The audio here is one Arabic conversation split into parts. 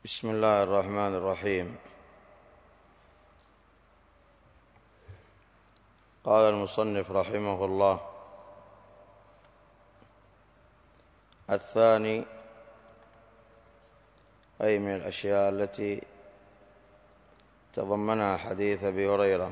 بسم الله الرحمن الرحيم. قال المصنف رحمه الله: الثاني، أي من الأشياء التي تضمنها حديث أبي هريرة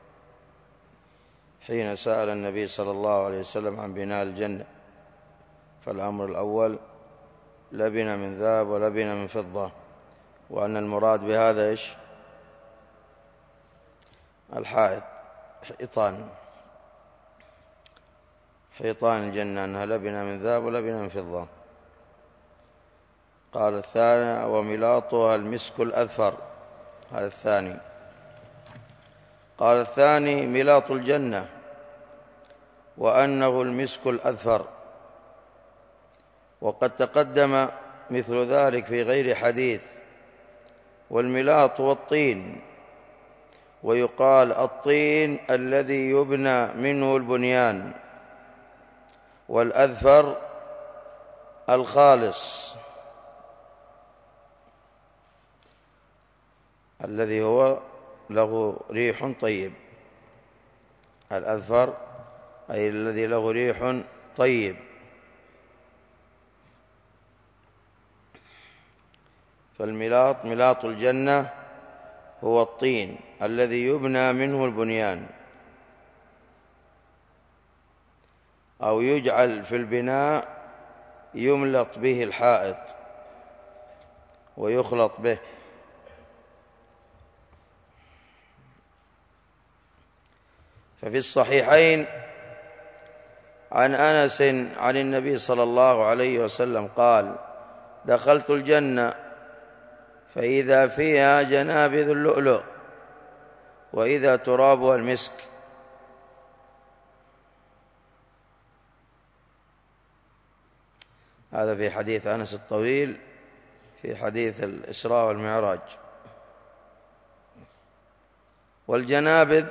حين سأل النبي صلى الله عليه وسلم عن بناء الجنة، فالأمر الأول لبن من ذهب ولبن من فضة، وأن المراد بهذا إيش؟ الحائط، حيطان الجنة، أنها لبن من ذهب ولبن من فضة. قال الثاني: وملاطها المسك الأذفر. هذا الثاني. قال الثاني: ملاط الجنة، وأنه المسك الأذفر، وقد تقدم مثل ذلك في غير حديث. والملاط هو الطين، ويقال الطين الذي يبنى منه البنيان، والأذفر الخالص الذي هو له ريح طيب. الأذفر أي الذي له ريح طيب. فالملاط ملاط الجنة هو الطين الذي يبنى منه البنيان، أو يجعل في البناء يملط به الحائط ويخلط به. ففي الصحيحين عن أنس عن النبي صلى الله عليه وسلم قال: دخلت الجنة فإذا فيها جنابذ اللؤلؤ وإذا ترابها المسك. هذا في حديث أنس الطويل في حديث الإسراء والمعراج. والجنابذ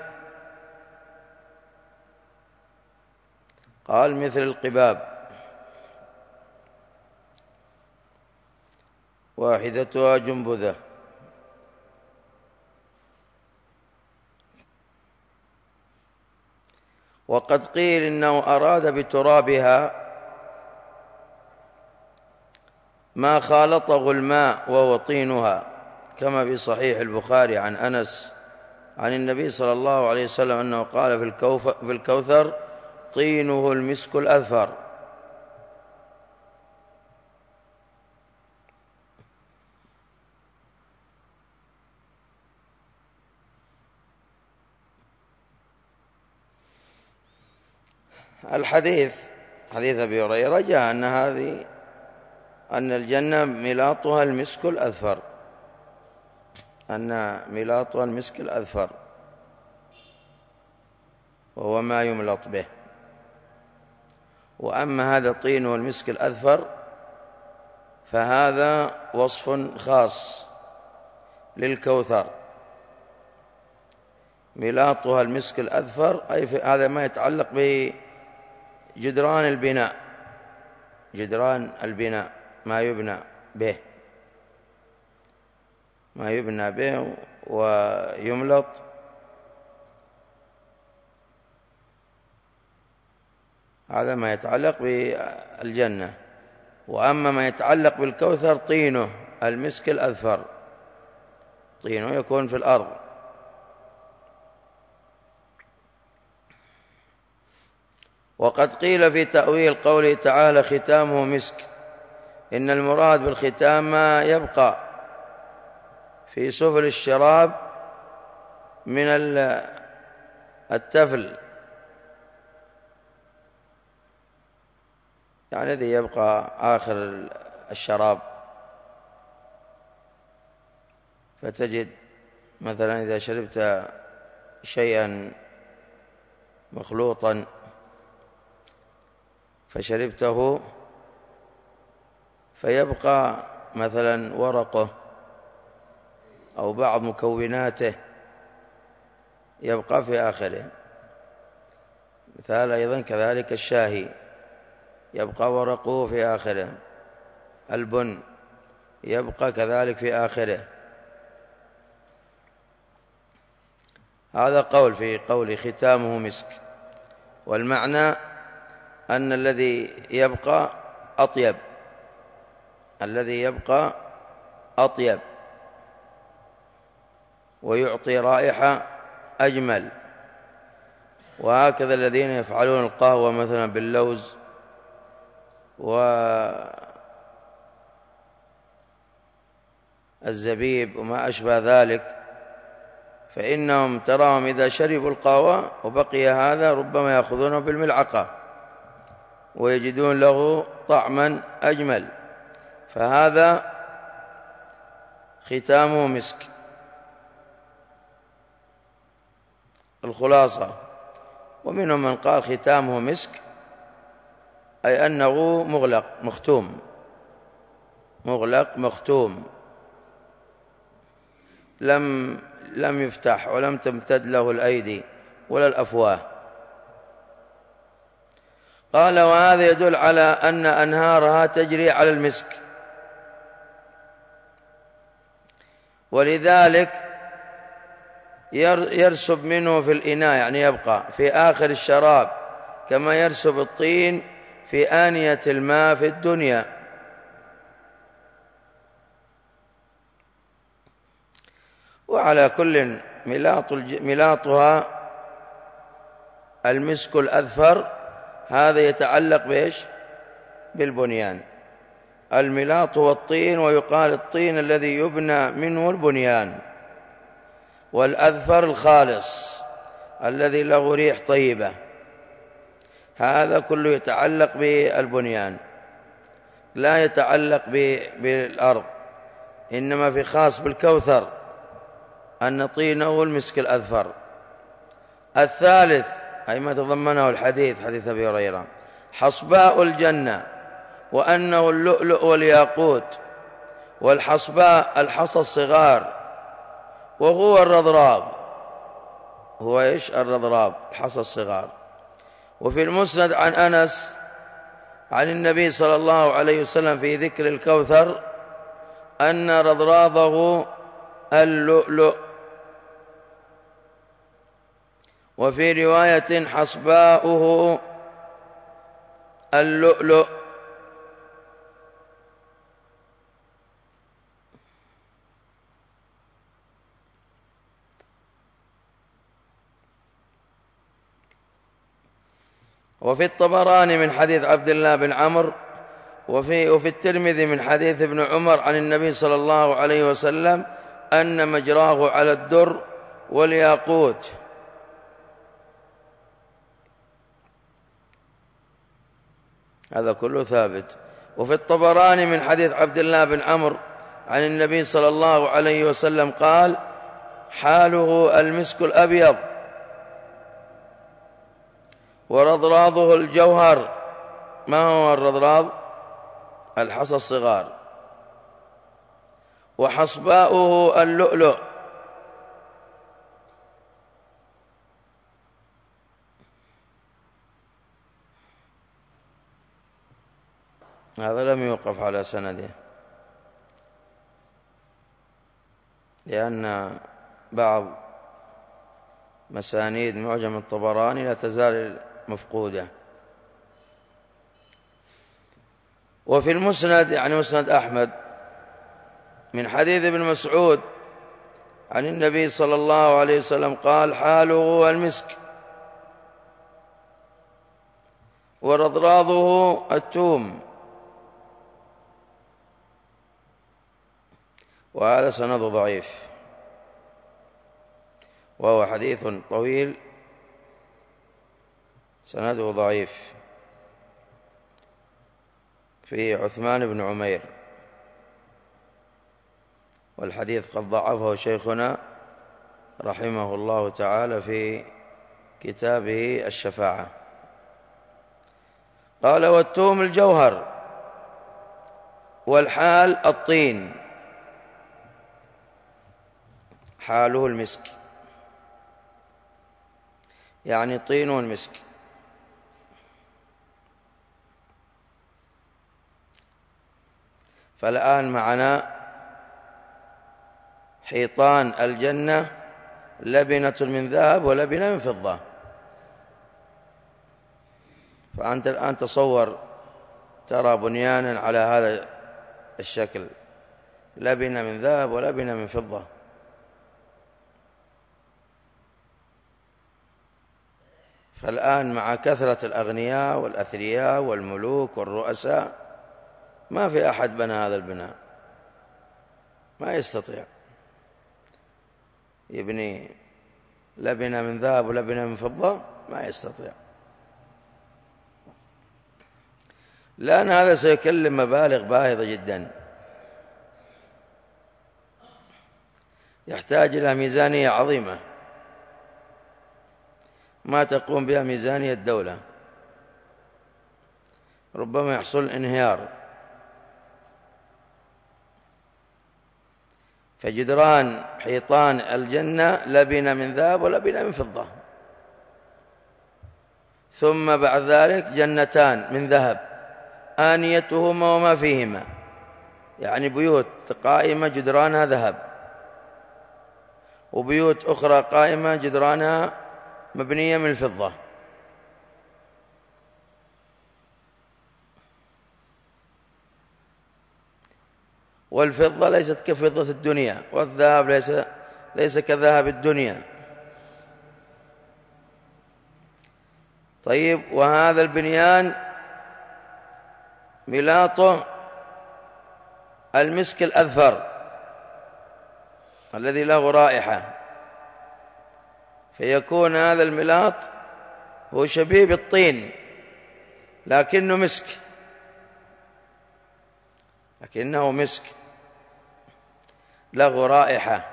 قال مثل القباب، واحدتها جنبذة. وقد قيل إنه أراد بترابها ما خالطه الماء وهو طينها، كما في صحيح البخاري عن أنس عن النبي صلى الله عليه وسلم أنه قال في الكوثر: طينه المسك الأذفر. الحديث حديث أبي هريرة جاء أن الجنة ملاطها المسك الأذفر، أن ملاطها المسك الأذفر وهو ما يملط به. وأما هذا الطين والمسك الأذفر فهذا وصف خاص للكوثر. ملاطها المسك الأذفر أي هذا ما يتعلق بجدران البناء، جدران البناء، ما يبنى به ويملط. هذا ما يتعلق بالجنة. وأما ما يتعلق بالكوثر طينه المسك الأذفر، طينه يكون في الأرض. وقد قيل في تأويل قوله تعالى: ختامه مسك، إن المراد بالختام ما يبقى في سفل الشراب من التفل، يعني الذي يبقى آخر الشراب. فتجد مثلا إذا شربت شيئا مخلوطا فشربته فيبقى مثلا ورقه أو بعض مكوناته يبقى في آخره. مثال أيضا كذلك الشاهي يبقى ورقه في آخره، البن يبقى كذلك في آخره. هذا قول في قول ختامه مسك، والمعنى أن الذي يبقى أطيب، الذي يبقى أطيب ويعطي رائحة أجمل. وهكذا الذين يفعلون القهوة مثلا باللوز والزبيب وما أشبه ذلك، فإنهم تراهم إذا شربوا القهوة وبقي هذا ربما يأخذونه بالملعقة ويجدون له طعما أجمل، فهذا ختامه مسك. الخلاصة، ومنهم من قال ختامه مسك أي أنه مغلق مختوم، مغلق مختوم، لم يفتح ولم تمتد له الأيدي ولا الأفواه. قال وهذا يدل على أن أنهارها تجري على المسك، ولذلك يرسب منه في الإناء، يعني يبقى في آخر الشراب كما يرسب الطين في آنية الماء في الدنيا. وعلى كل ملاطها المسك الأذفر، هذا يتعلق بإيش؟ بالبنيان. الملاط هو الطين، ويقال الطين الذي يبنى منه البنيان، والأذفر الخالص الذي له ريح طيبة، هذا كله يتعلق بالبنيان، لا يتعلق بالأرض، إنما في خاص بالكوثر أن طينه المسك الأذفر. الثالث أي ما تضمنه الحديث، حديث أبي هريرة، حصباء الجنة، وأنه اللؤلؤ والياقوت، والحصباء الحصى الصغار، وهو الرضراب. هو إيش؟ الرضراب، الحصى الصغار. وفي المسند عن أنس عن النبي صلى الله عليه وسلم في ذكر الكوثر أن رضراضه اللؤلؤ. وفي رواية حصباؤه اللؤلؤ. وفي الطبراني من حديث عبد الله بن عمرو، وفي الترمذي من حديث ابن عمر عن النبي صلى الله عليه وسلم أن مجراه على الدر والياقوت. هذا كله ثابت. وفي الطبراني من حديث عبد الله بن عمرو عن النبي صلى الله عليه وسلم قال حاله المسك الأبيض، ورضراضه الجوهر. ما هو الرضراض؟ الحصى الصغار. وحصباؤه اللؤلؤ. هذا لم يوقف على سنده، لأن بعض مسانيد معجم الطبراني لا تزال مفقودة. وفي المسند يعني مسند أحمد من حديث ابن مسعود عن النبي صلى الله عليه وسلم قال حاله المسك، ورضراضه التوم. وهذا سند ضعيف، وهو حديث طويل سنده ضعيف في عثمان بن عمير، والحديث قد ضعفه شيخنا رحمه الله تعالى في كتابه الشفاعة. قال والتوم الجوهر، والحال الطين، حاله المسك، يعني طين المسك. فالآن معنا حيطان الجنة لبنة من ذهب ولبنة من فضة. فأنت الآن تصور، ترى بنيانا على هذا الشكل، لبنة من ذهب ولبنة من فضة. فالآن مع كثرة الأغنياء والأثرياء والملوك والرؤساء ما في أحد بنى هذا البناء، ما يستطيع يبني لبنة من ذهب ولبنة من فضة، ما يستطيع، لأن هذا سيكلم مبالغ باهظة جدا، يحتاج إلى ميزانية عظيمة ما تقوم بها ميزانية الدولة، ربما يحصل انهيار. فجدران حيطان الجنة لبنة من ذهب ولبنة من فضة، ثم بعد ذلك جنتان من ذهب آنيتهما وما فيهما، يعني بيوت قائمة جدرانها ذهب، وبيوت أخرى قائمة جدرانها مبنية من الفضة. والفضة ليست كفضة الدنيا، والذهب ليس كذهب الدنيا. طيب، وهذا البنيان ملاطه المسك الأذفر الذي له رائحة، فيكون هذا الملاط هو شبيه بالطين لكنه مسك، لكنه مسك له رائحة.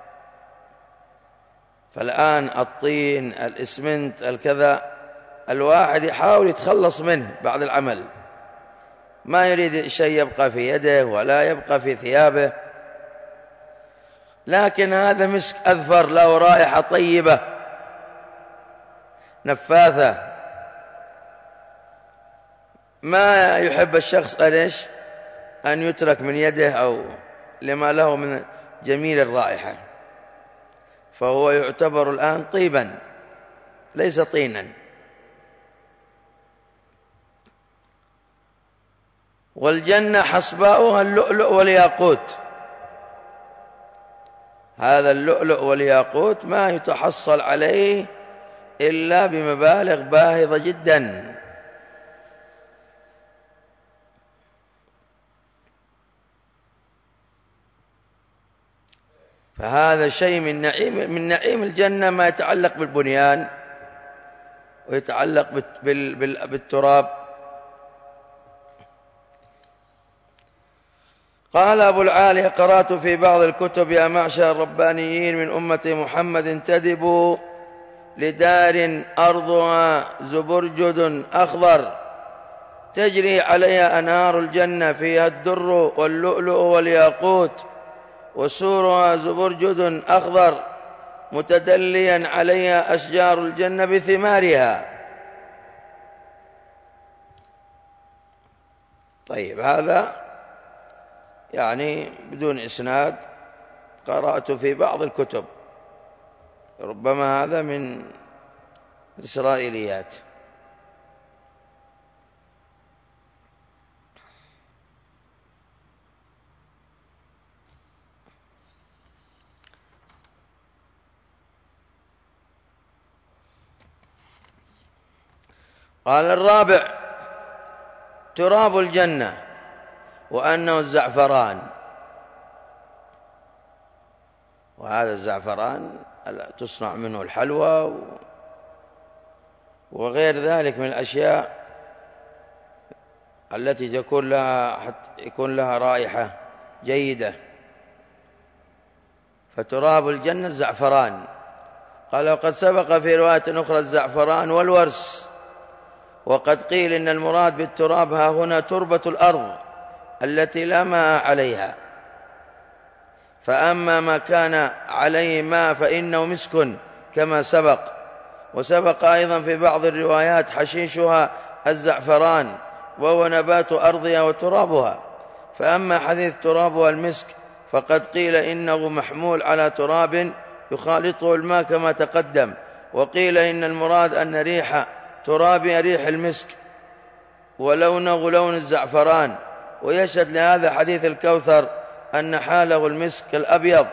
فالآن الطين، الإسمنت، الكذا، الواحد يحاول يتخلص منه بعد العمل، ما يريد شيء يبقى في يده ولا يبقى في ثيابه، لكن هذا مسك أذفر له رائحة طيبة نفاثة، ما يحب الشخص أن يترك من يده أو لما له من جميل الرائحة، فهو يعتبر الآن طيبا ليس طينا. والجنة حصباؤها اللؤلؤ والياقوت، هذا اللؤلؤ والياقوت ما يتحصل عليه إلا بمبالغ باهظة جدا. فهذا شيء من نعيم الجنة، ما يتعلق بالبنيان ويتعلق بالتراب. قال أبو العالية: قرأت في بعض الكتب يا معشر الربانيين من أمة محمد انتدبوا لدار أرضها زبرجد أخضر تجري عليها أنهار الجنة فيها الدر واللؤلؤ والياقوت وسورها زبرجد أخضر متدليا عليها أشجار الجنة بثمارها. طيب، هذا يعني بدون إسناد، قرأت في بعض الكتب، ربما هذا من الإسرائيليات. قال الرابع: تراب الجنة، وأنه الزعفران. وهذا الزعفران تصنع منه الحلوى وغير ذلك من الأشياء التي يكون لها رائحة جيدة. فتراب الجنة الزعفران. قال: وقد سبق في رواية أخرى الزعفران والورس. وقد قيل إن المراد بالتراب ها هنا تربة الأرض التي لا ماء عليها، فأما ما كان عليه ماء فإنه مسك كما سبق. وسبق أيضا في بعض الروايات حشيشها الزعفران وهو نبات أرضها وترابها. فأما حديث ترابها المسك فقد قيل إنه محمول على تراب يخالطه الماء كما تقدم، وقيل إن المراد أن ريح تراب ريح المسك ولونه لون الزعفران. ويشهد لهذا حديث الكوثر أن حاله المسك الأبيض.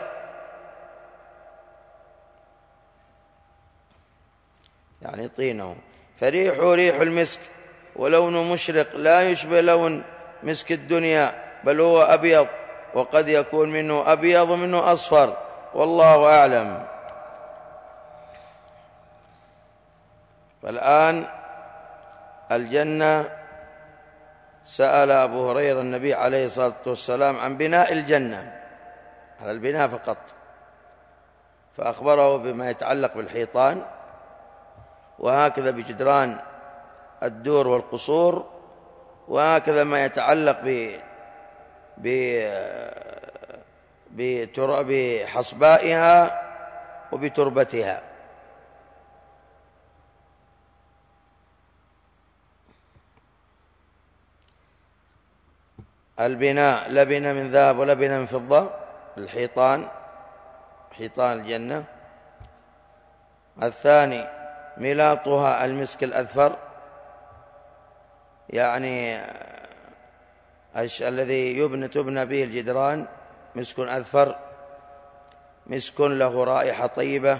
يعني طينه، فريحه ريح المسك ولونه مشرق لا يشبه لون مسك الدنيا، بل هو أبيض، وقد يكون منه أبيض ومنه أصفر، والله أعلم. فالآن الجنة، سأل أبو هريرة النبي عليه الصلاة والسلام عن بناء الجنة، هذا البناء فقط، فأخبره بما يتعلق بالحيطان، وهكذا بجدران الدور والقصور، وهكذا ما يتعلق بحصبائها وبتربتها. البناء لا بناء من ذهب ولا بناء من فضة، الحيطان، حيطان الجنة. الثاني ملاطها المسك الأذفر، يعني الذي تبنى به الجدران مسك أذفر، مسك له رائحة طيبة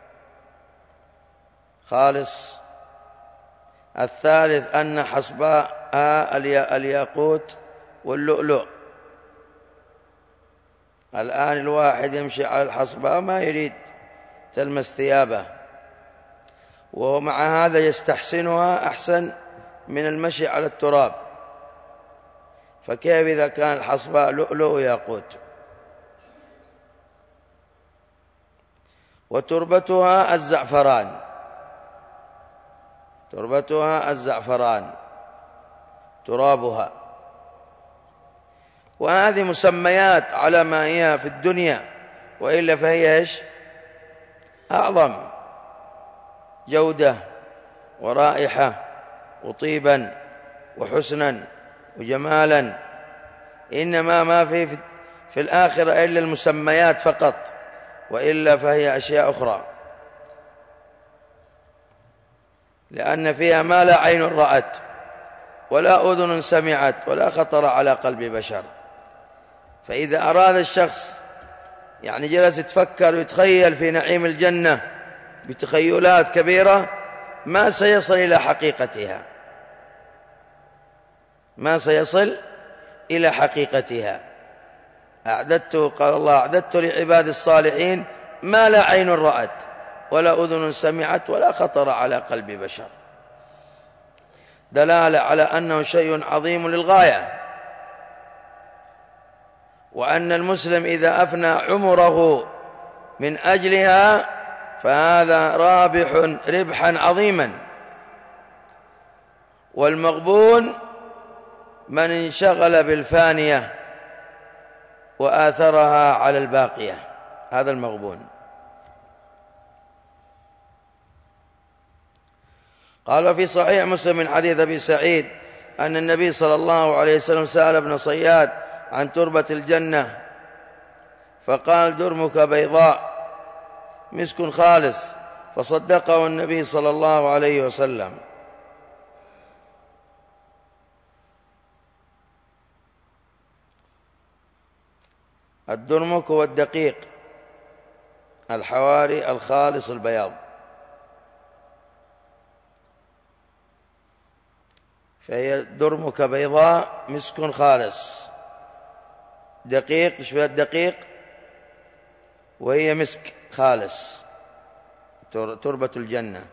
خالص. الثالث أن حصباءها الياقوت واللؤلؤ. الآن الواحد يمشي على الحصباء ما يريد تلمس ثيابه، ومع هذا يستحسنها أحسن من المشي على التراب، فكيف إذا كان الحصباء لؤلؤ وياقوت؟ وتربتها الزعفران، تربتها الزعفران ترابها. وهذه مسميات على ما هي في الدنيا، وإلا فهي إيش؟ أعظم جودة ورائحة وطيبا وحسنا وجمالا. إنما ما في الآخرة إلا المسميات فقط، وإلا فهي أشياء أخرى، لأن فيها ما لا عين رأت ولا أذن سمعت ولا خطر على قلب بشر. فإذا أراد الشخص يعني جلس يتفكر ويتخيل في نعيم الجنة بتخيلات كبيرة، ما سيصل إلى حقيقتها، ما سيصل إلى حقيقتها. قال الله: أعددت لعباد الصالحين ما لا عين رأت ولا أذن سمعت ولا خطر على قلب بشر. دلالة على أنه شيء عظيم للغاية، وأن المسلم إذا أفنى عمره من أجلها فهذا رابح ربحا عظيما. والمغبون من انشغل بالفانية وآثرها على الباقية، هذا المغبون. قال في صحيح مسلم من حديث أبي سعيد أن النبي صلى الله عليه وسلم سأل ابن صياد عن تربة الجنة، فقال: درمك بيضاء مسك خالص، فصدقه النبي صلى الله عليه وسلم. الدرمك هو الدقيق الحواري الخالص البياض، فهي درمك بيضاء مسك خالص دقيق، تشبه الدقيق، وهي مسك خالص، تربة الجنة.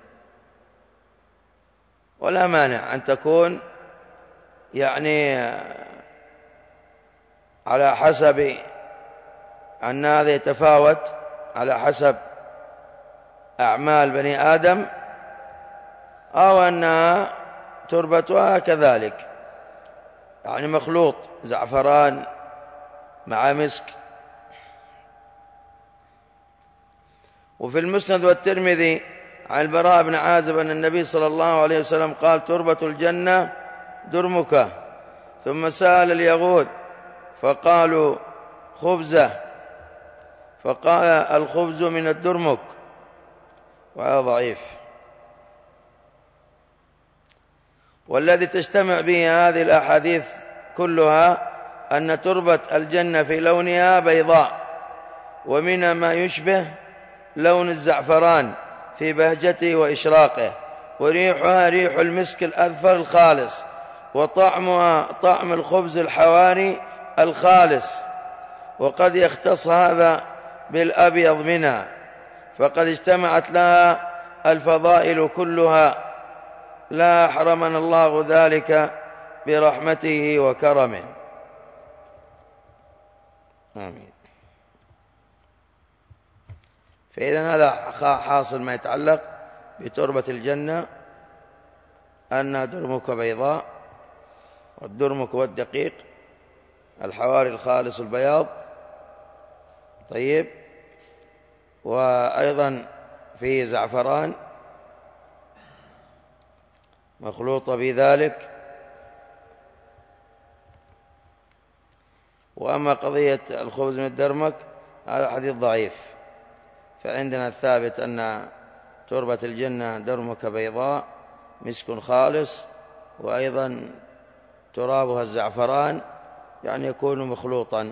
ولا مانع أن تكون يعني على حسب أن هذا يتفاوت على حسب أعمال بني آدم، أو أنها تربتها كذلك، يعني مخلوط زعفران مع مسك. وفي المسند والترمذي عن البراء بن عازب أن النبي صلى الله عليه وسلم قال: تربة الجنة درمك. ثم سأل اليهود فقالوا: خبزه، فقال الخبز من الدرمك، وهذا ضعيف. والذي تجتمع به هذه الأحاديث كلها أن تربة الجنة في لونها بيضاء، ومنها ما يشبه لون الزعفران في بهجته وإشراقه، وريحها ريح المسك الأذفر الخالص، وطعمها طعم الخبز الحواري الخالص. وقد يختص هذا بالأبيض منها، فقد اجتمعت لها الفضائل كلها، لا أحرمنا الله ذلك برحمته وكرمه، آمين. فإذن هذا حاصل ما يتعلق بتربة الجنة، أنها درمك بيضاء، والدرمك هو الدقيق الحواري الخالص البياض. طيب، وأيضا فيه زعفران مخلوط بذلك. وأما قضية الخبز من الدرمك هذا حديث ضعيف، فعندنا الثابت أن تربة الجنة درمك بيضاء مسك خالص، وأيضا ترابها الزعفران، يعني يكون مخلوطا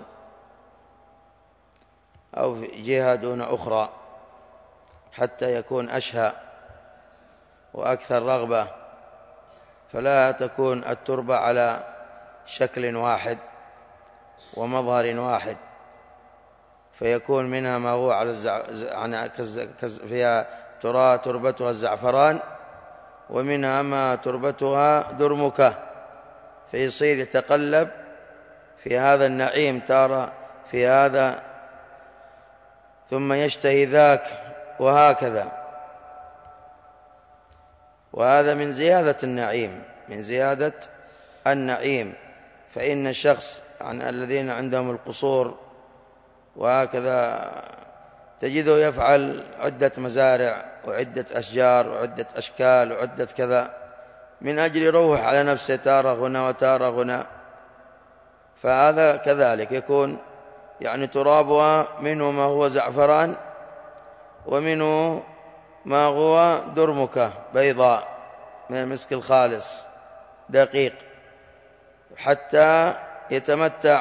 أو في جهة دون أخرى حتى يكون أشهى وأكثر رغبة، فلا تكون التربة على شكل واحد ومظهر واحد، فيكون منها ما هو على فيها تربتها الزعفران، ومنها ما تربتها درمكة، فيصير يتقلب في هذا النعيم تارة في هذا ثم يشتهي ذاك، وهكذا. وهذا من زيادة النعيم، من زيادة النعيم. فإن الشخص الذين عندهم القصور وهكذا تجده يفعل عدة مزارع وعدة أشجار وعدة أشكال وعدة كذا من أجل يروح على نفسه تارة هنا وتارة هنا، فهذا كذلك يكون يعني ترابها منه ما هو زعفران، ومنه ما هو درمكة بيضاء من المسك الخالص دقيق، حتى يتمتع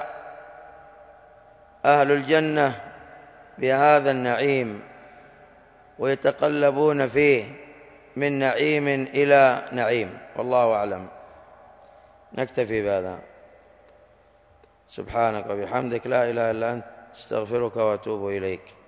أهل الجنة بهذا النعيم ويتقلبون فيه من نعيم إلى نعيم. والله أعلم. نكتفي بهذا. سبحانك وبحمدك لا إله إلا أنت استغفرك وأتوب إليك.